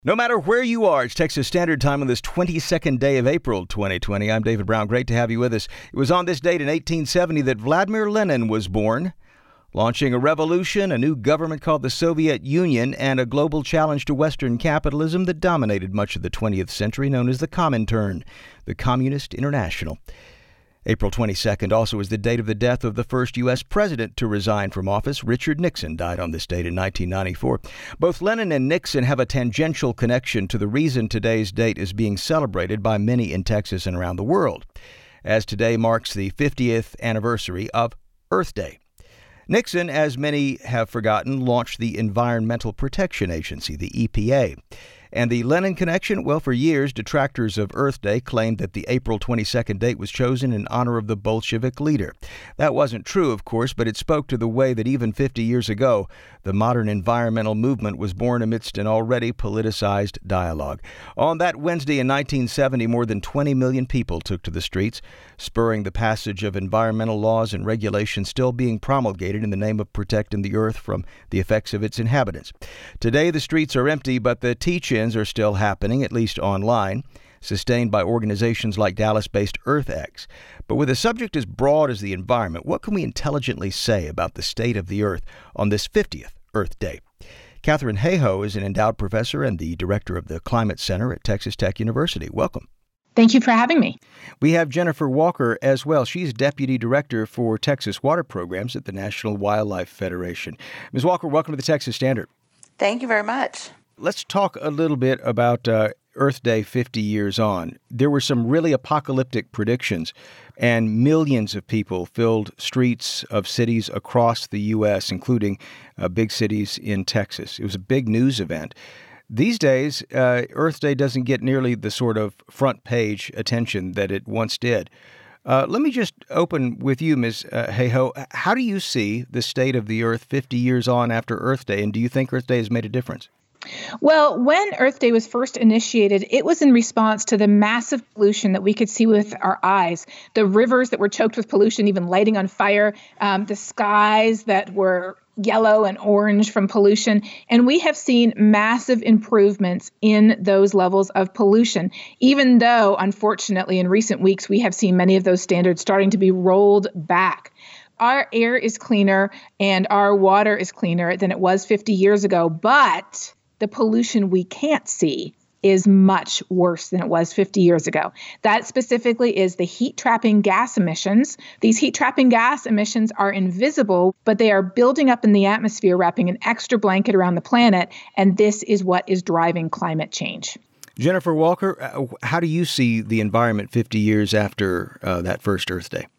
No matter where you are, it's Texas Standard Time on this 22nd day of April 2020. I'm David Brown. Great to have you with us. It was on this date in 1870 that Vladimir Lenin was born, launching a revolution, a new government called the Soviet Union, and a global challenge to Western capitalism that dominated much of the 20th century, known as the Comintern, the Communist International. April 22nd also is the date of the death of the first U.S. president to resign from office. Richard Nixon died on this date in 1994. Both Lenin and Nixon have a tangential connection to the reason today's date is being celebrated by many in Texas and around the world, as today marks the 50th anniversary of Earth Day. Nixon, as many have forgotten, launched the Environmental Protection Agency, the EPA. And the Lenin connection? Well, for years, detractors of Earth Day claimed that the April 22nd date was chosen in honor of the Bolshevik leader. That wasn't true, of course, but it spoke to the way that even 50 years ago, the modern environmental movement was born amidst an already politicized dialogue. On that Wednesday in 1970, more than 20 million people took to the streets, spurring the passage of environmental laws and regulations still being promulgated in the name of protecting the Earth from the effects of its inhabitants. Today, the streets are empty, but the teach-ins are still happening, at least online, sustained by organizations like Dallas-based EarthX. But with a subject as broad as the environment, what can we intelligently say about the state of the Earth on this 50th Earth Day? Katharine Hayhoe is an endowed professor and the director of the Climate Center at Texas Tech University. Welcome. Thank you for having me. We have Jennifer Walker as well. She's Deputy Director for Texas Water Programs at the National Wildlife Federation. Ms. Walker, welcome to the Texas Standard. Thank you very much. Let's talk a little bit about Earth Day 50 years on. There were some really apocalyptic predictions, and millions of people filled streets of cities across the U.S., including big cities in Texas. It was a big news event. These days, Earth Day doesn't get nearly the sort of front page attention that it once did. Let me just open with you, Ms. Hayhoe. How do you see the state of the Earth 50 years on after Earth Day, and do you think Earth Day has made a difference? Well, when Earth Day was first initiated, it was in response to the massive pollution that we could see with our eyes. The rivers that were choked with pollution, even lighting on fire, the skies that were yellow and orange from pollution. And we have seen massive improvements in those levels of pollution, even though, unfortunately, in recent weeks, we have seen many of those standards starting to be rolled back. Our air is cleaner and our water is cleaner than it was 50 years ago, but the pollution we can't see is much worse than it was 50 years ago. That specifically is the heat-trapping gas emissions. These heat-trapping gas emissions are invisible, but they are building up in the atmosphere, wrapping an extra blanket around the planet, and this is what is driving climate change. Jennifer Walker, how do you see the environment 50 years after that first Earth Day?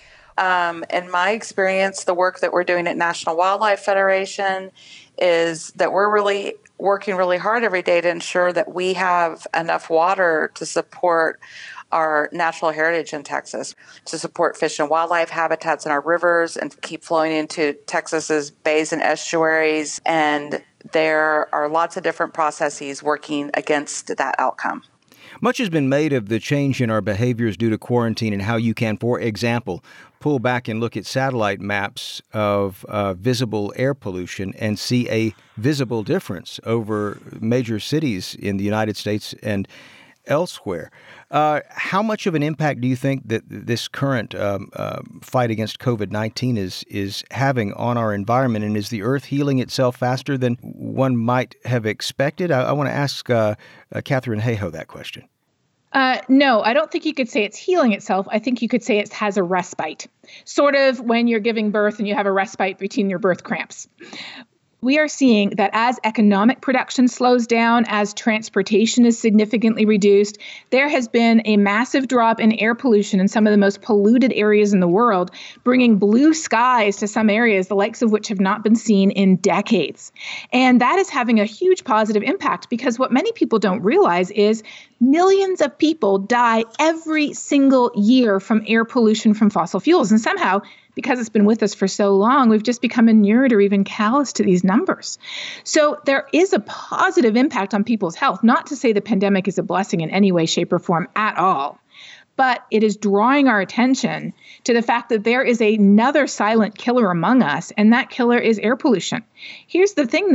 In my experience, the work that we're doing at National Wildlife Federation is that we're really working really hard every day to ensure that we have enough water to support our natural heritage in Texas, to support fish and wildlife habitats in our rivers and keep flowing into Texas's bays and estuaries. And there are lots of different processes working against that outcome. Much has been made of the change in our behaviors due to quarantine and how you can, for example, pull back and look at satellite maps of visible air pollution and see a visible difference over major cities in the United States and elsewhere. How much of an impact do you think that this current fight against COVID-19 is having on our environment? And is the Earth healing itself faster than one might have expected? I want to ask Katharine Hayhoe that question. No, I don't think you could say it's healing itself. I think you could say it has a respite, sort of when you're giving birth and you have a respite between your birth cramps. We are seeing that as economic production slows down, as transportation is significantly reduced, there has been a massive drop in air pollution in some of the most polluted areas in the world, bringing blue skies to some areas, the likes of which have not been seen in decades. And that is having a huge positive impact because what many people don't realize is millions of people die every single year from air pollution from fossil fuels. And somehow, because it's been with us for so long, we've just become inured or even callous to these numbers. So there is a positive impact on people's health, not to say the pandemic is a blessing in any way, shape, or form at all. But it is drawing our attention to the fact that there is another silent killer among us, and that killer is air pollution. Here's the thing, though.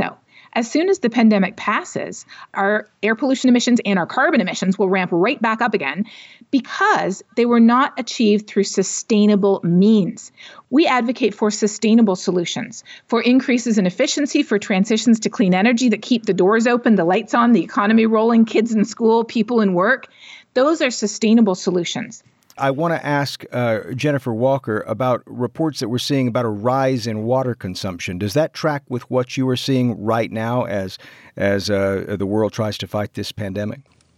As soon as the pandemic passes, our air pollution emissions and our carbon emissions will ramp right back up again because they were not achieved through sustainable means. We advocate for sustainable solutions, for increases in efficiency, for transitions to clean energy that keep the doors open, the lights on, the economy rolling, kids in school, people in work. Those are sustainable solutions. I want to ask Jennifer Walker about reports that we're seeing about a rise in water consumption. Does that track with what you are seeing right now as the world tries to fight this pandemic?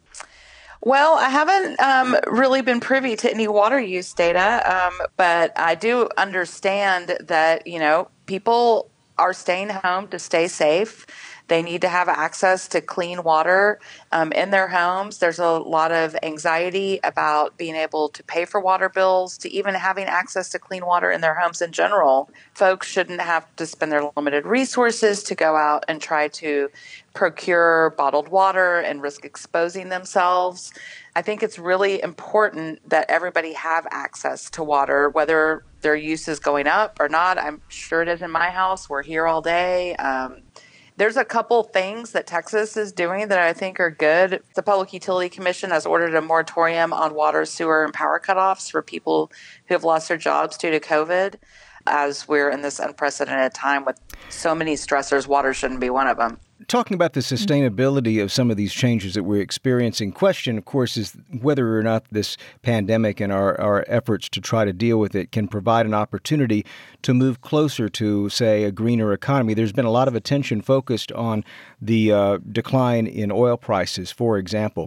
Well, I haven't really been privy to any water use data, but I do understand that, people are staying home to stay safe. They need to have access to clean water in their homes. There's a lot of anxiety about being able to pay for water bills, to even having access to clean water in their homes in general. Folks shouldn't have to spend their limited resources to go out and try to procure bottled water and risk exposing themselves. I think it's really important that everybody have access to water, whether their use is going up or not. I'm sure it is in my house. We're here all day. There's a couple things that Texas is doing that I think are good. The Public Utility Commission has ordered a moratorium on water, sewer, and power cutoffs for people who have lost their jobs due to COVID. As we're in this unprecedented time with so many stressors, water shouldn't be one of them. Talking about the sustainability of some of these changes that we're experiencing, question, of course, is whether or not this pandemic and our efforts to try to deal with it can provide an opportunity to move closer to, say, a greener economy. There's been a lot of attention focused on the decline in oil prices, for example.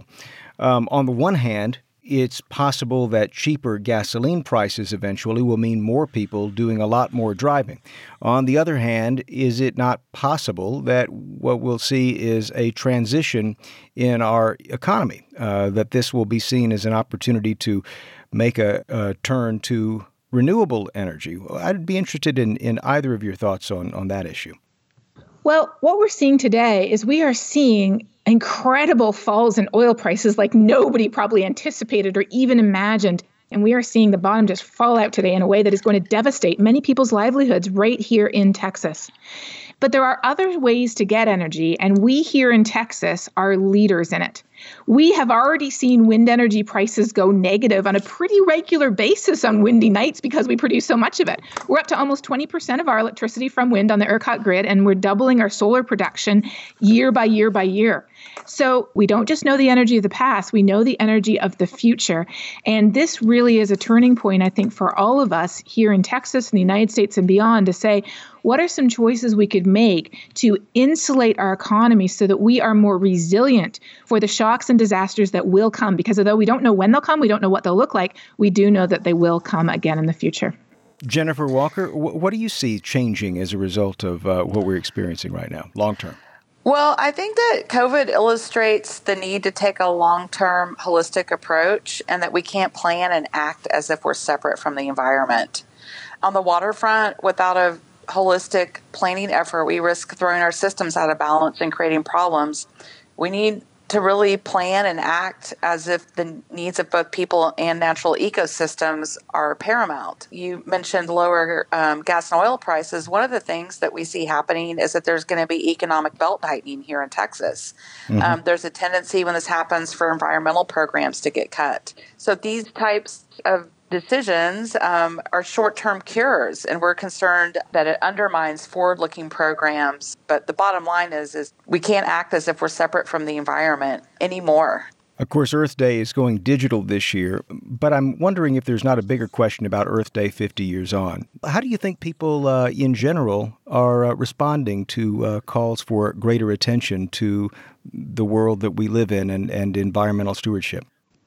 On the one hand, it's possible that cheaper gasoline prices eventually will mean more people doing a lot more driving. On the other hand, is it not possible that what we'll see is a transition in our economy, that this will be seen as an opportunity to make a turn to renewable energy? I'd be interested in either of your thoughts on that issue. Well, what we're seeing today is we are seeing incredible falls in oil prices like nobody probably anticipated or even imagined. And we are seeing the bottom just fall out today in a way that is going to devastate many people's livelihoods right here in Texas. But there are other ways to get energy, and we here in Texas are leaders in it. We have already seen wind energy prices go negative on a pretty regular basis on windy nights because we produce so much of it. We're up to almost 20% of our electricity from wind on the ERCOT grid, and we're doubling our solar production year by year by year. So we don't just know the energy of the past, we know the energy of the future. And this really is a turning point, I think, for all of us here in Texas and the United States and beyond to say, what are some choices we could make to insulate our economy so that we are more resilient for the shocks and disasters that will come? Because although we don't know when they'll come, we don't know what they'll look like, we do know that they will come again in the future. Jennifer Walker, what do you see changing as a result of what we're experiencing right now, long term? Well, I think that COVID illustrates the need to take a long-term holistic approach and that we can't plan and act as if we're separate from the environment. On the waterfront, without a holistic planning effort, we risk throwing our systems out of balance and creating problems. We need to really plan and act as if the needs of both people and natural ecosystems are paramount. You mentioned lower gas and oil prices. One of the things that we see happening is that there's going to be economic belt tightening here in Texas. Mm-hmm. There's a tendency when this happens for environmental programs to get cut. So these types of decisions are short-term cures, and we're concerned that it undermines forward-looking programs. But the bottom line is we can't act as if we're separate from the environment anymore. Of course, Earth Day is going digital this year, but I'm wondering if there's not a bigger question about Earth Day 50 years on. How do you think people in general are responding to calls for greater attention to the world that we live in and environmental stewardship?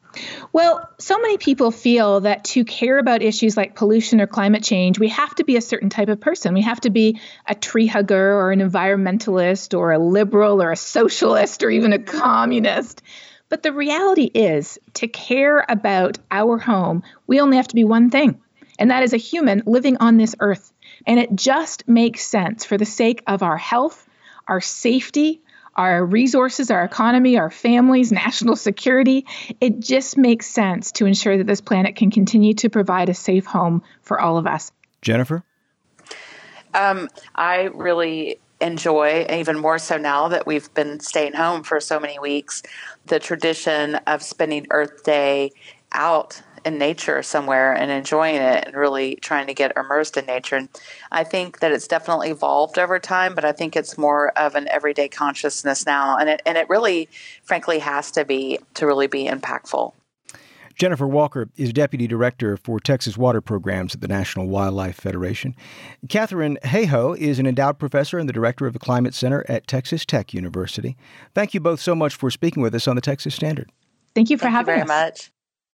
Well, so many people feel that to care about issues like pollution or climate change, we have to be a certain type of person. We have to be a tree hugger or an environmentalist or a liberal or a socialist or even a communist. But the reality is, to care about our home, we only have to be one thing, and that is a human living on this earth. And it just makes sense for the sake of our health, our safety, our resources, our economy, our families, national security. It just makes sense to ensure that this planet can continue to provide a safe home for all of us. Jennifer? I really enjoy, even more so now that we've been staying home for so many weeks, the tradition of spending Earth Day out in nature somewhere and enjoying it and really trying to get immersed in nature. And I think that it's definitely evolved over time, but I think it's more of an everyday consciousness now. And it really, frankly, has to be to really be impactful. Jennifer Walker is Deputy Director for Texas Water Programs at the National Wildlife Federation. Katharine Hayhoe is an endowed professor and the Director of the Climate Center at Texas Tech University. Thank you both so much for speaking with us on the Texas Standard. Thank you for having us. Thank you very much.